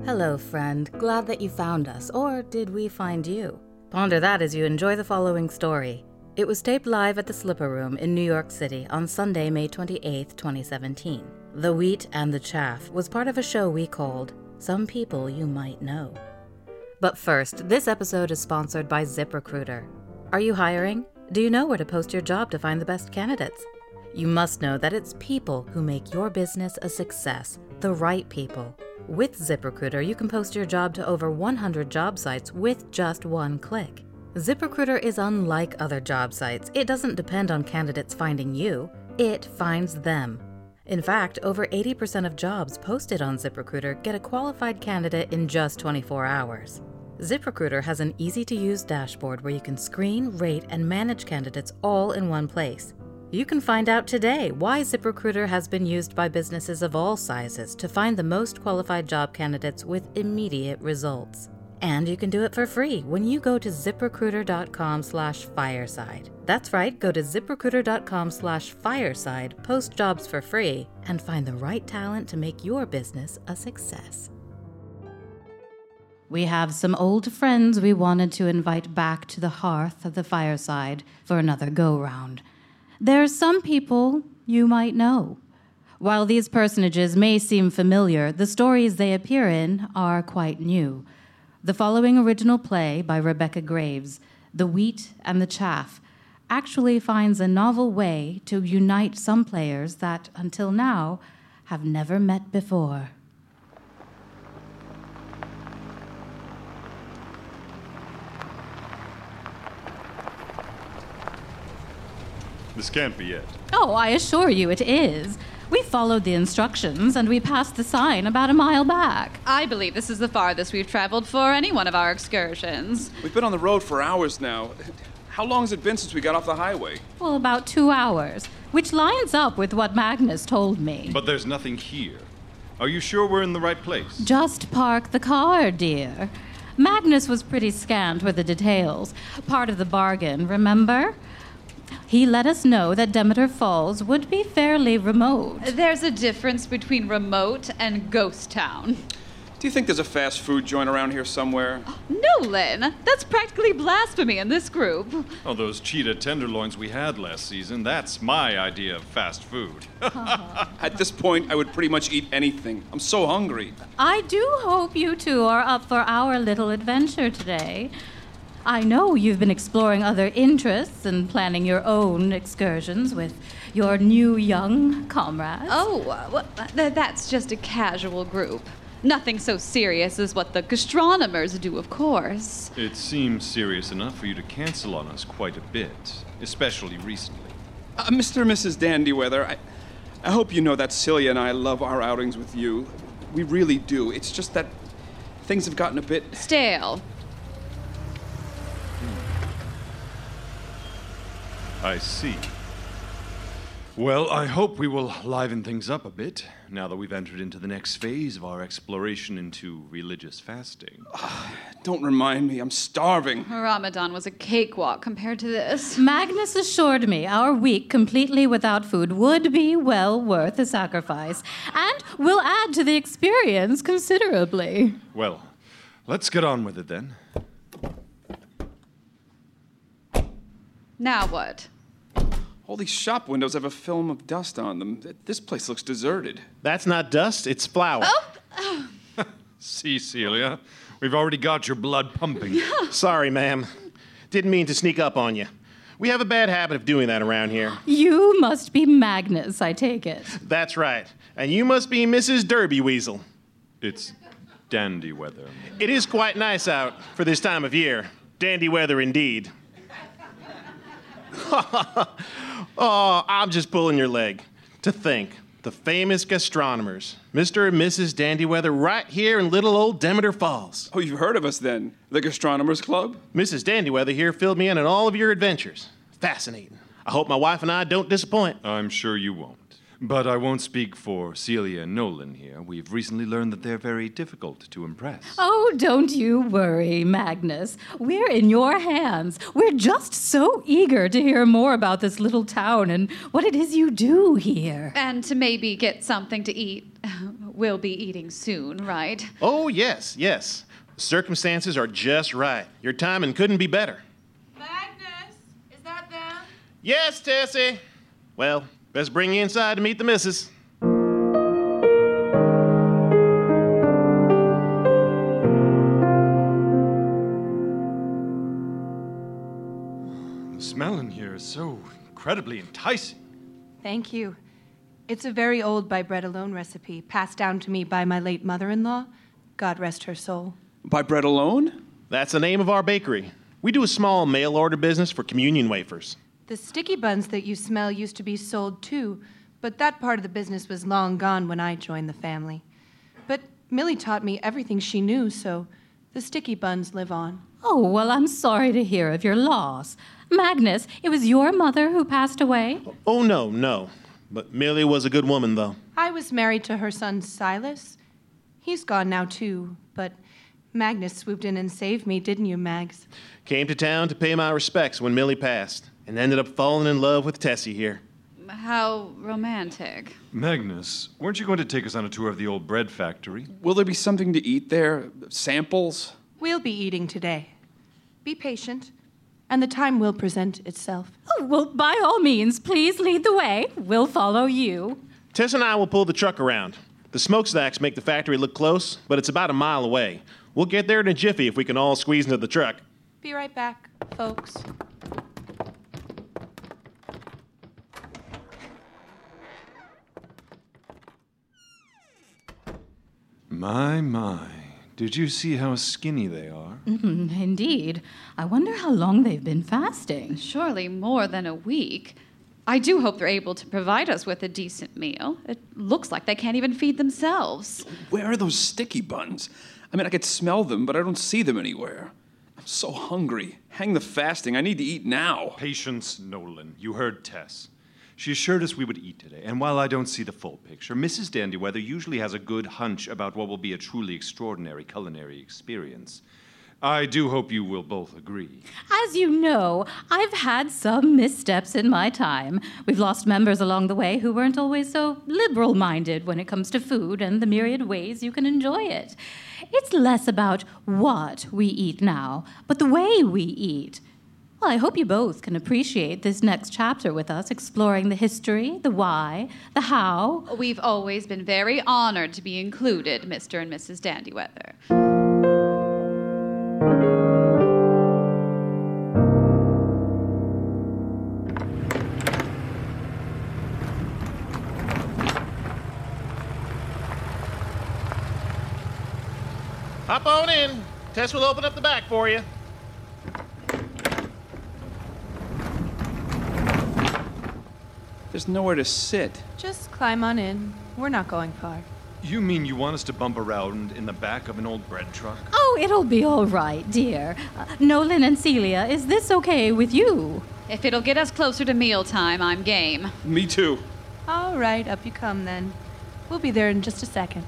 Hello, friend. Glad that you found us, or did we find you? Ponder that as you enjoy the following story. It was taped live at the Slipper Room in New York City on Sunday, May 28, 2017. The Wheat and the Chaff was part of a show we called Some People You Might Know. But first, this episode is sponsored by ZipRecruiter. Are you hiring? Do you know where to post your job to find the best candidates? You must know that it's people who make your business a success, the right people. With ZipRecruiter, you can post your job to over 100 job sites with just one click. ZipRecruiter is unlike other job sites. It doesn't depend on candidates finding you, it finds them. In fact, over 80% of jobs posted on ZipRecruiter get a qualified candidate in just 24 hours. ZipRecruiter has an easy-to-use dashboard where you can screen, rate, and manage candidates all in one place. You can find out today why ZipRecruiter has been used by businesses of all sizes to find the most qualified job candidates with immediate results. And you can do it for free when you go to ZipRecruiter.com/fireside. That's right, go to ZipRecruiter.com/fireside, post jobs for free, and find the right talent to make your business a success. We have some old friends we wanted to invite back to the hearth of the fireside for another go-round. There are some people you might know. While these personages may seem familiar, the stories they appear in are quite new. The following original play by Rebecca Graves, The Wheat and the Chaff, actually finds a novel way to unite some players that, until now, have never met before. This can't be it. Oh, I assure you it is. We followed the instructions and we passed the sign about a mile back. I believe this is the farthest we've traveled for any one of our excursions. We've been on the road for hours now. How long has it been since we got off the highway? Well, about 2 hours, which lines up with what Magnus told me. But there's nothing here. Are you sure we're in the right place? Just park the car, dear. Magnus was pretty scant with the details. Part of the bargain, remember? He let us know that Demeter Falls would be fairly remote. There's a difference between remote and ghost town. Do you think there's a fast food joint around here somewhere? No, Lynn. That's practically blasphemy in this group. Oh, those cheetah tenderloins we had last season, that's my idea of fast food. At this point, I would pretty much eat anything. I'm so hungry. I do hope you two are up for our little adventure today. I know you've been exploring other interests and planning your own excursions with your new young comrades. Oh, well, that's just a casual group. Nothing so serious as what the gastronomers do, of course. It seems serious enough for you to cancel on us quite a bit, especially recently. Mr. and Mrs. Dandyweather, I hope you know that Celia and I love our outings with you. We really do. It's just that things have gotten a bit... stale. I see. Well, I hope we will liven things up a bit, now that we've entered into the next phase of our exploration into religious fasting. Don't remind me, I'm starving. Ramadan was a cakewalk compared to this. Magnus assured me our week completely without food would be well worth the sacrifice, and will add to the experience considerably. Well, let's get on with it then. Now what? All these shop windows have a film of dust on them. This place looks deserted. That's not dust, it's flour. Oh! See, Celia, we've already got your blood pumping. Sorry, ma'am. Didn't mean to sneak up on you. We have a bad habit of doing that around here. You must be Magnus, I take it. That's right. And you must be Mrs. Derby Weasel. It's dandy weather. It is quite nice out for this time of year. Dandy weather indeed. Oh, I'm just pulling your leg. To think, the famous gastronomers, Mr. and Mrs. Dandyweather, right here in little old Demeter Falls. Oh, you've heard of us then? The Gastronomers Club? Mrs. Dandyweather here filled me in on all of your adventures. Fascinating. I hope my wife and I don't disappoint. I'm sure you won't. But I won't speak for Celia and Nolan here. We've recently learned that they're very difficult to impress. Oh, don't you worry, Magnus. We're in your hands. We're just so eager to hear more about this little town and what it is you do here. And to maybe get something to eat We'll be eating soon, right? Oh, yes, yes. Circumstances are just right. Your timing couldn't be better. Magnus, is that them? Yes, Tessie. Well, best bring you inside to meet the missus. The smell in here is so incredibly enticing. Thank you. It's a very old by bread alone recipe, passed down to me by my late mother-in-law. God rest her soul. By bread alone? That's the name of our bakery. We do a small mail order business for communion wafers. The sticky buns that you smell used to be sold too, but that part of the business was long gone when I joined the family. But Millie taught me everything she knew, so the sticky buns live on. Oh, well, I'm sorry to hear of your loss. Magnus, it was your mother who passed away? Oh, no. But Millie was a good woman, though. I was married to her son, Silas. He's gone now, too, but Magnus swooped in and saved me, didn't you, Mags? Came to town to pay my respects when Millie passed, and ended up falling in love with Tessie here. How romantic. Magnus, weren't you going to take us on a tour of the old bread factory? Will there be something to eat there? Samples? We'll be eating today. Be patient, and the time will present itself. Oh, well, by all means, please lead the way. We'll follow you. Tess and I will pull the truck around. The smokestacks make the factory look close, but it's about a mile away. We'll get there in a jiffy if we can all squeeze into the truck. Be right back, folks. My. Did you see how skinny they are? Indeed. I wonder how long they've been fasting. Surely more than a week. I do hope they're able to provide us with a decent meal. It looks like they can't even feed themselves. Where are those sticky buns? I mean, I could smell them, but I don't see them anywhere. I'm so hungry. Hang the fasting. I need to eat now. Patience, Nolan. You heard Tess. She assured us we would eat today, and while I don't see the full picture, Mrs. Dandyweather usually has a good hunch about what will be a truly extraordinary culinary experience. I do hope you will both agree. As you know, I've had some missteps in my time. We've lost members along the way who weren't always so liberal-minded when it comes to food and the myriad ways you can enjoy it. It's less about what we eat now, but the way we eat. Well, I hope you both can appreciate this next chapter with us, exploring the history, the why, the how. We've always been very honored to be included, Mr. and Mrs. Dandyweather. Hop on in. Tess will open up the back for you. There's nowhere to sit. Just climb on in. We're not going far. You mean you want us to bump around in the back of an old bread truck? Oh, it'll be all right, dear. Nolan and Celia, is this okay with you? If it'll get us closer to mealtime, I'm game. Me too. All right, up you come then. We'll be there in just a second.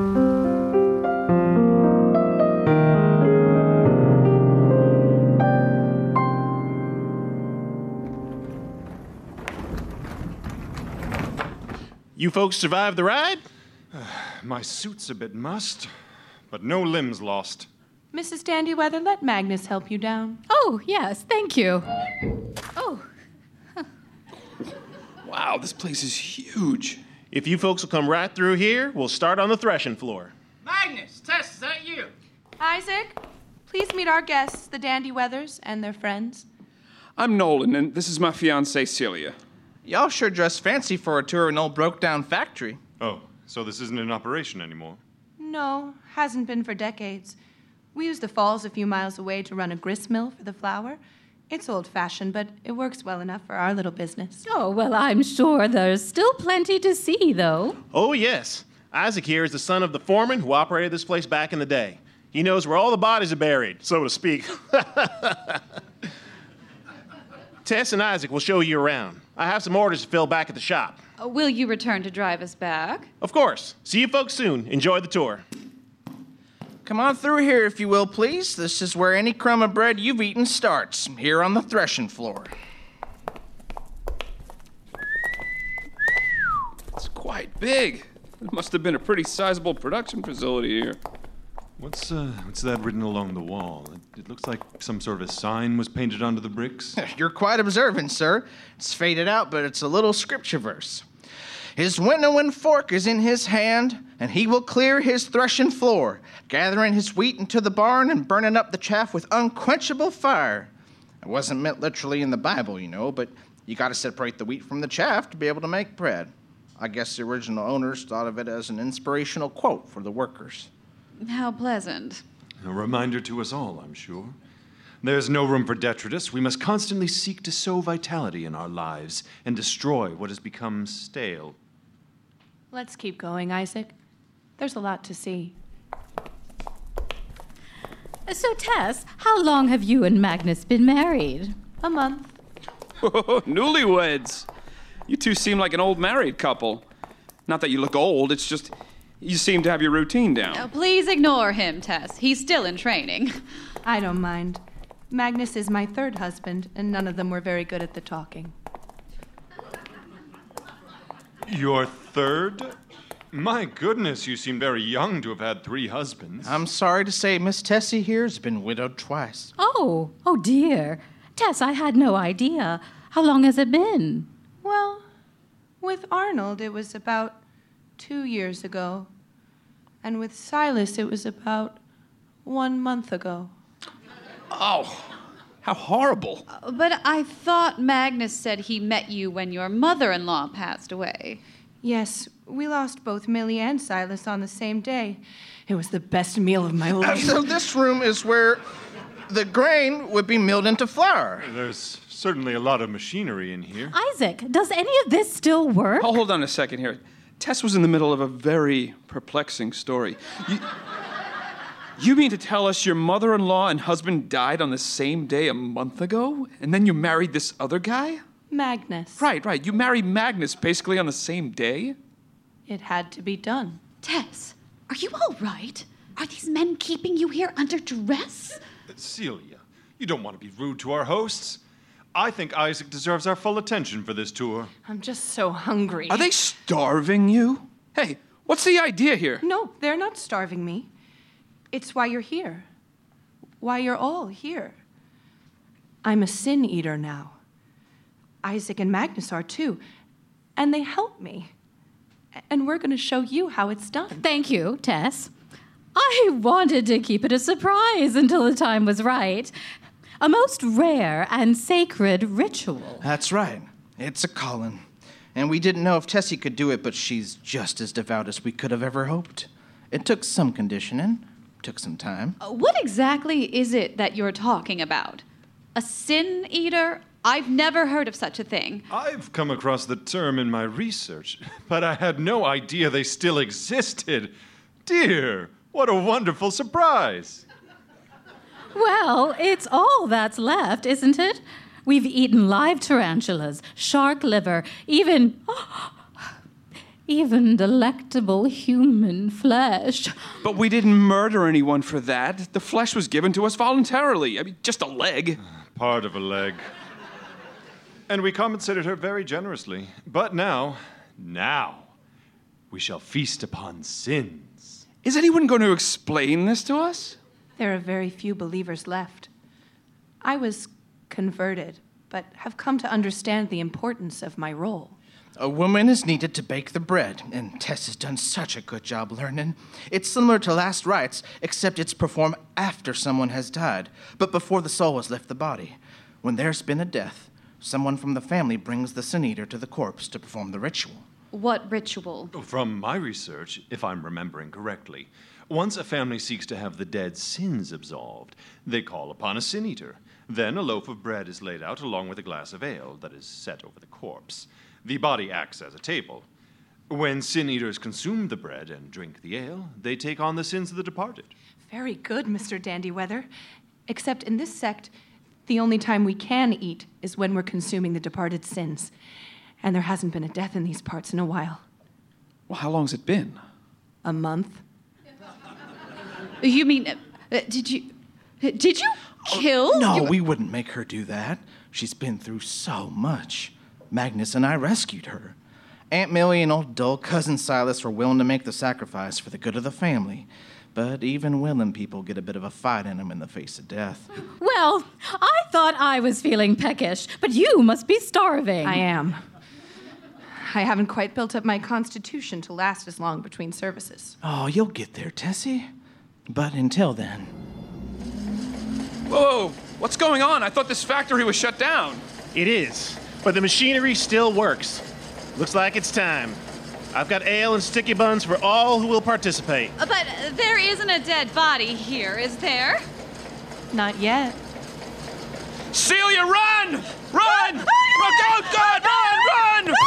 You folks survived the ride? My suit's a bit mussed, but no limbs lost. Mrs. Dandyweather, let Magnus help you down. Oh, yes, thank you. Oh, Wow, this place is huge. If you folks will come right through here, we'll start on the threshing floor. Magnus, Tess, is that you? Isaac, please meet our guests, the Dandyweathers, and their friends. I'm Nolan, and this is my fiancée, Celia. Y'all sure dress fancy for a tour of an old broke-down factory. Oh, so this isn't in operation anymore? No, hasn't been for decades. We use the falls a few miles away to run a grist mill for the flour. It's old-fashioned, but it works well enough for our little business. oh, well, I'm sure there's still plenty to see, though. Oh, yes. Isaac here is the son of the foreman who operated this place back in the day. He knows where all the bodies are buried, so to speak. Tess and Isaac will show you around. I have some orders to fill back at the shop. Will you return to drive us back? Of course. See you folks soon. Enjoy the tour. Come on through here, if you will, please. This is where any crumb of bread you've eaten starts, here on the threshing floor. It's quite big. It must have been a pretty sizable production facility here. What's that written along the wall? It looks like some sort of a sign was painted onto the bricks. You're quite observant, sir. It's faded out, but it's a little scripture verse. His winnowing fork is in his hand, and he will clear his threshing floor, gathering his wheat into the barn and burning up the chaff with unquenchable fire. It wasn't meant literally in the Bible, you know, but you got to separate the wheat from the chaff to be able to make bread. I guess the original owners thought of it as an inspirational quote for the workers. How pleasant. A reminder to us all, I'm sure. There's no room for detritus. We must constantly seek to sow vitality in our lives and destroy what has become stale. Let's keep going, Isaac. There's a lot to see. So, Tess, how long have you and Magnus been married? A month. Newlyweds. You two seem like an old married couple. Not that you look old, it's just you seem to have your routine down. Oh, please ignore him, Tess. He's still in training. I don't mind. Magnus is my third husband, and none of them were very good at the talking. Your third? My goodness, you seem very young to have had 3 husbands. I'm sorry to say Miss Tessie here has been widowed twice. Oh dear. Tess, I had no idea. How long has it been? Well, with Arnold, it was about 2 years ago. And with Silas, it was about 1 month ago. Oh, how horrible. But I thought Magnus said he met you when your mother-in-law passed away. Yes, we lost both Millie and Silas on the same day. It was the best meal of my life. So this room is where the grain would be milled into flour. There's certainly a lot of machinery in here. Isaac, does any of this still work? Oh, hold on a second here. Tess was in the middle of a very perplexing story. You mean to tell us your mother-in-law and husband died on the same day a month ago? And then you married this other guy? Magnus. Right. You married Magnus basically on the same day? It had to be done. Tess, are you all right? Are these men keeping you here under duress? Celia, you don't want to be rude to our hosts. I think Isaac deserves our full attention for this tour. I'm just so hungry. Are they starving you? Hey, what's the idea here? No, they're not starving me. It's why you're here. Why you're all here. I'm a sin eater now. Isaac and Magnus are too. And they help me. And we're going to show you how it's done. Thank you, Tess. I wanted to keep it a surprise until the time was right. A most rare and sacred ritual. That's right. It's a calling. And we didn't know if Tessie could do it, but she's just as devout as we could have ever hoped. It took some conditioning. Took some time. What exactly is it that you're talking about? A sin eater? I've never heard of such a thing. I've come across the term in my research, but I had no idea they still existed. Dear, what a wonderful surprise. Well, it's all that's left, isn't it? We've eaten live tarantulas, shark liver, even delectable human flesh. But we didn't murder anyone for that. The flesh was given to us voluntarily. I mean, just a leg. Part of a leg. And we compensated her very generously. But now, we shall feast upon sins. Is anyone going to explain this to us? There are very few believers left. I was converted, but have come to understand the importance of my role. A woman is needed to bake the bread, and Tess has done such a good job learning. It's similar to last rites, except it's performed after someone has died, but before the soul has left the body. When there's been a death, someone from the family brings the sin eater to the corpse to perform the ritual. What ritual? From my research, if I'm remembering correctly, once a family seeks to have the dead's sins absolved, they call upon a sin eater. Then a loaf of bread is laid out along with a glass of ale that is set over the corpse. The body acts as a table. When sin eaters consume the bread and drink the ale, they take on the sins of the departed. Very good, Mr. Dandyweather. Except in this sect, the only time we can eat is when we're consuming the departed sins. And there hasn't been a death in these parts in a while. Well, how long's it been? A month. You mean, did you kill? No, we wouldn't make her do that. She's been through so much. Magnus and I rescued her. Aunt Millie and old dull cousin Silas were willing to make the sacrifice for the good of the family. But even willing people get a bit of a fight in them in the face of death. Well, I thought I was feeling peckish, but you must be starving. I am. I haven't quite built up my constitution to last as long between services. Oh, you'll get there, Tessie. But until then... Whoa, what's going on? I thought this factory was shut down. It is, but the machinery still works. Looks like it's time. I've got ale and sticky buns for all who will participate. But there isn't a dead body here, is there? Not yet. Celia, run! Run! Run! Oh, God! Run! Run!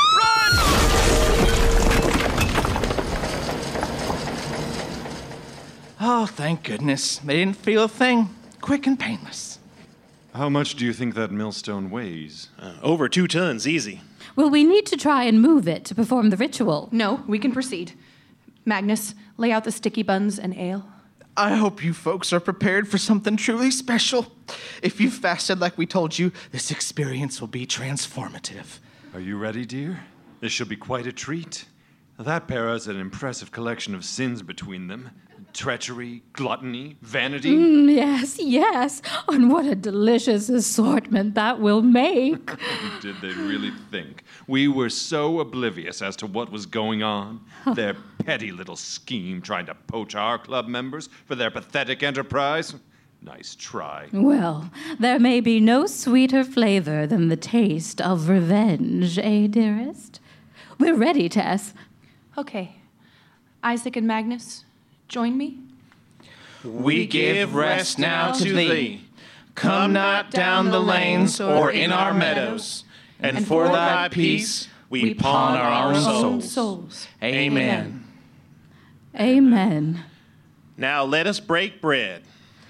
Oh, thank goodness. They didn't feel a thing. Quick and painless. How much do you think that millstone weighs? Over 2 tons, easy. Will we need to try and move it to perform the ritual? No, we can proceed. Magnus, lay out the sticky buns and ale. I hope you folks are prepared for something truly special. If you fasted like we told you, this experience will be transformative. Are you ready, dear? This shall be quite a treat. That pair has an impressive collection of sins between them. Treachery, gluttony, vanity. Yes, yes. And what a delicious assortment that will make. Did they really think we were so oblivious as to what was going on? Their petty little scheme trying to poach our club members for their pathetic enterprise? Nice try. Well, there may be no sweeter flavor than the taste of revenge, eh, dearest? We're ready, Tess. Okay. Isaac and Magnus, join me. We give rest now to thee. Come not down the lanes or in our meadows. And for thy peace we pawn our own souls. Amen. Amen. Now let us break bread.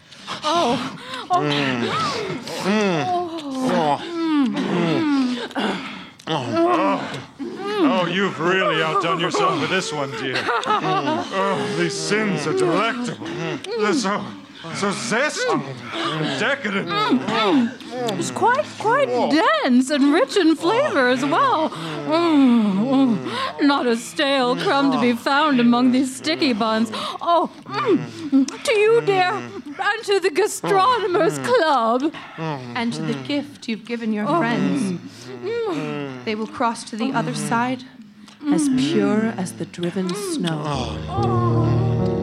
Oh, you've really outdone yourself with this one, dear. Oh, these sins are delectable. They're so zesty and decadent. It's quite dense and rich in flavor as well. Not a stale crumb to be found among these sticky buns. To you, dear, and to the Gastronomers Club. And to the gift you've given your friends. They will cross to the other side as pure as the driven snow.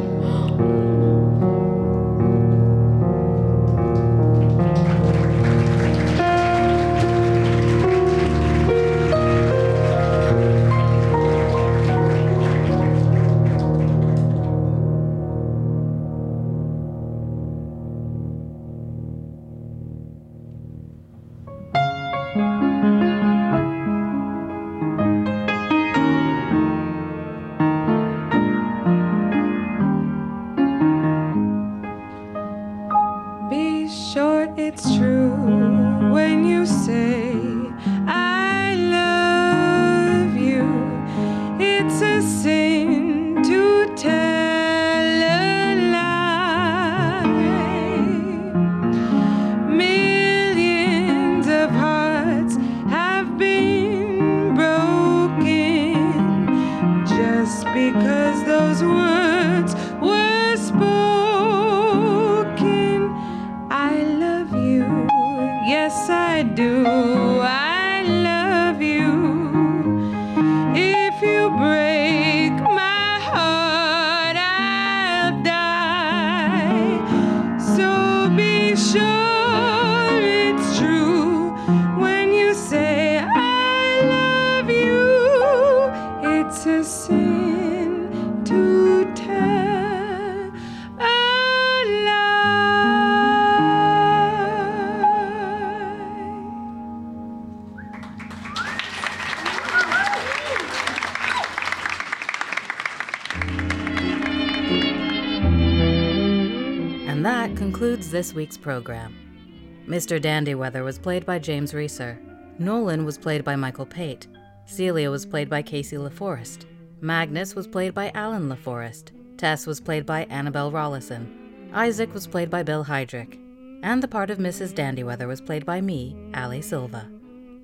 And that concludes this week's program. Mr. Dandyweather was played by James Reeser. Nolan was played by Michael Pate. Celia was played by Casey LaForest. Magnus was played by Alan LaForest. Tess was played by Annabelle Rollison. Isaac was played by Bill Heydrich. And the part of Mrs. Dandyweather was played by me, Allie Silva.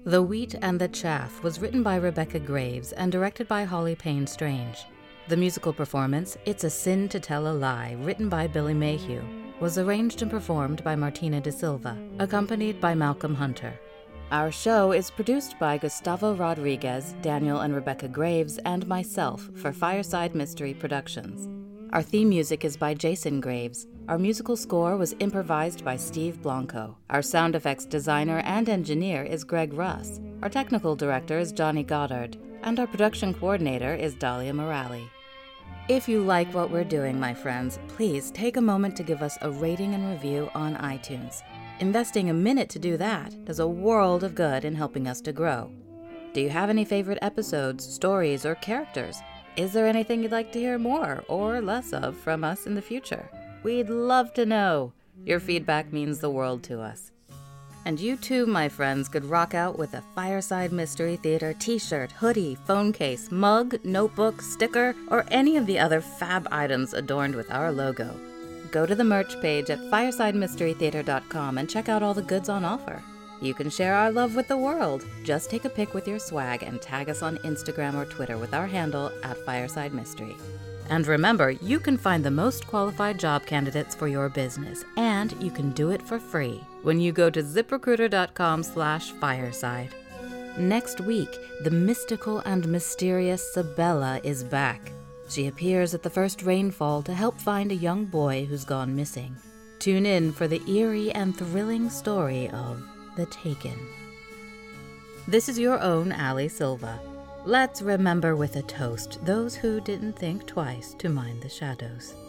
The Wheat and the Chaff was written by Rebecca Graves and directed by Holly Payne Strange. The musical performance, It's a Sin to Tell a Lie, written by Billy Mayhew, was arranged and performed by Martina de Silva, accompanied by Malcolm Hunter. Our show is produced by Gustavo Rodriguez, Daniel and Rebecca Graves, and myself for Fireside Mystery Productions. Our theme music is by Jason Graves. Our musical score was improvised by Steve Blanco. Our sound effects designer and engineer is Greg Russ. Our technical director is Johnny Goddard. And our production coordinator is Dahlia Morali. If you like what we're doing, my friends, please take a moment to give us a rating and review on iTunes. Investing a minute to do that does a world of good in helping us to grow. Do you have any favorite episodes, stories, or characters? Is there anything you'd like to hear more or less of from us in the future? We'd love to know. Your feedback means the world to us. And you too, my friends, could rock out with a Fireside Mystery Theater t-shirt, hoodie, phone case, mug, notebook, sticker, or any of the other fab items adorned with our logo. Go to the merch page at firesidemysterytheater.com and check out all the goods on offer. You can share our love with the world. Just take a pic with your swag and tag us on Instagram or Twitter with our handle @FiresideMystery. And remember, you can find the most qualified job candidates for your business, and you can do it for free when you go to ZipRecruiter.com/fireside. Next week, the mystical and mysterious Sabella is back. She appears at the first rainfall to help find a young boy who's gone missing. Tune in for the eerie and thrilling story of The Taken. This is your own Ali Silva. Let's remember with a toast those who didn't think twice to mind the shadows.